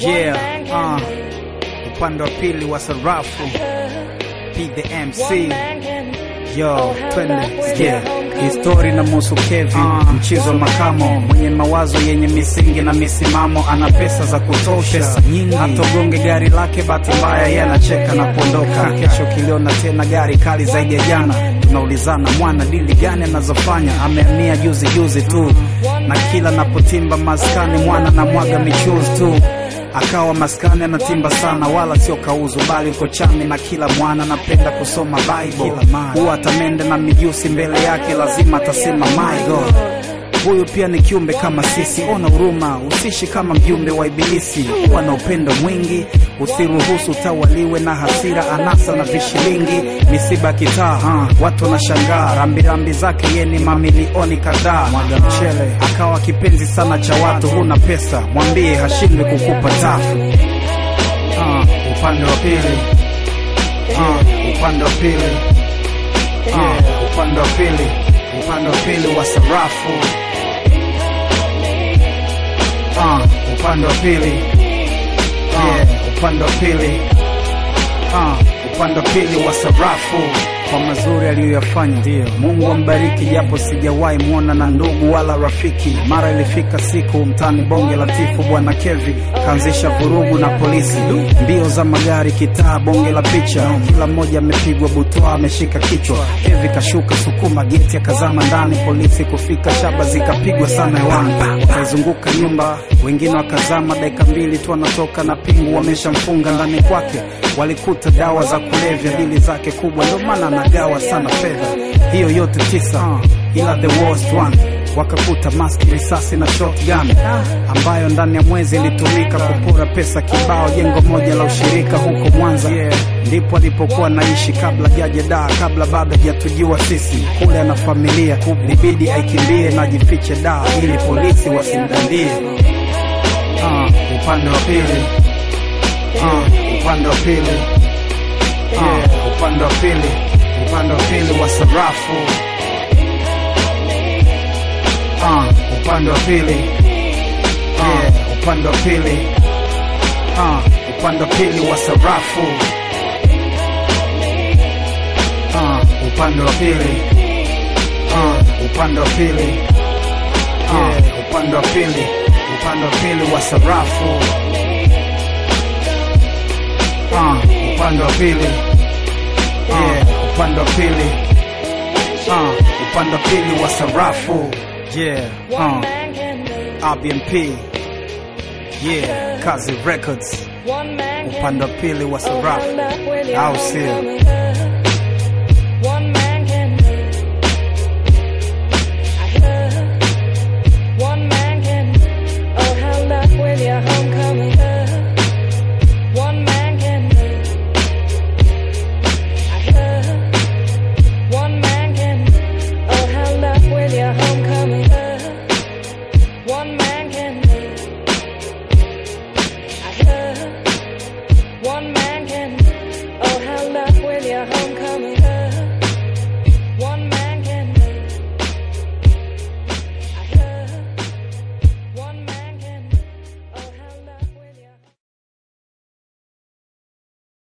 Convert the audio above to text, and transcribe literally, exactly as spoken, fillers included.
Yeah, uh, upande wa pili wa sarafu P the M C. Yo, twende, yeah. Histori na musu Kevi, uh, mchizo makamo, mwenye mawazo yenye misingi na misimamo. Ana pesa za kutosha, pesa nyingi, hatogonge gari lake bahati mbaya yanacheka na kuondoka. Kesho kiliona tena gari kali zaidi ya jana. Tunaulizana mwana dili gani anazofanya. Amehamia juzi juzi tu, na kila napotimba maskani mwana na mwaga michuzi tu. Akawa maskani anatimba sana, wala sio kauzu bali uko chami. Na kila mwana napenda kusoma Bible, huwa atamende na mijusi mbele yake lazima atasema my God. Huyu pia ni kiumbe kama sisi, ona huruma, usishi kama mjumbe wa ibilisi. Huwa na upendo mwingi, usiruhusu utawaliwe na hasira, anasa na vishilingi. Misiba kitaa, uh, watu na shangaa, rambi rambi zake ye ni mamilioni kadhaa. Mwaga mchele, akawa kipenzi sana cha watu. Huna pesa, mwambie hashindwe kukupa tafu. uh, Upande wa pili, uh, upande wa pili, uh, upande wa pili, upande wa pili wa sarafu. Uh, upande wa pili, yeah, upande wa pili, uh, upande wa pili wa sarafu. Kwa mazuri aliyoyafanya, ndio Mungu ambariki, japo sijawahi muona na ndugu wala rafiki. Mara ilifika siku mtani bonge latifu bwana Kevi kaanzisha vurugu na polisi. Mbio za magari kitaa bonge la picha, kila mmoja amepigwa butwa ameshika kichwa. Kevi kashuka sukuma geti akazama ndani, polisi kufika shaba zikapigwa sana hewani. Wakazunguka nyumba wengine wakazama, dakika mbili tu anatoka na pingu wameshamfunga ndani kwake. Walikuta dawa za kulevya, dili zake kubwa ndo maana anagawa sana fedha. Hiyo yote tisa, ila the worst one wakakuta maski, risasi na shotgun, ambayo ndani ya mwezi ilitumika kupora pesa kibao. Jengo moja la ushirika huko Mwanza, ndipo alipokuwa naishi kabla jaje daa, kabla baba hajatujua sisi. Kule ana familia, libidi aikimbie na jifiche daa ili polisi wasimdandie. uh, upande wa pili, uh, upande wa pili, uh, upande wa pili, upande wa pili wa sarafu. Uh, upande wa pili, uh, upande wa pili, uh, upande wa pili wa sarafu. Uh, upande wa pili, uh, upande wa pili, uh, upande wa pili, upande wa pili wa sarafu. Uh, upande wa pili, yeah, upande wa pili, uh, upande wa pili wa sarafu. Yeah, uh, R B M P, yeah, Kazi Records, upande wa pili wa sarafu, au sio?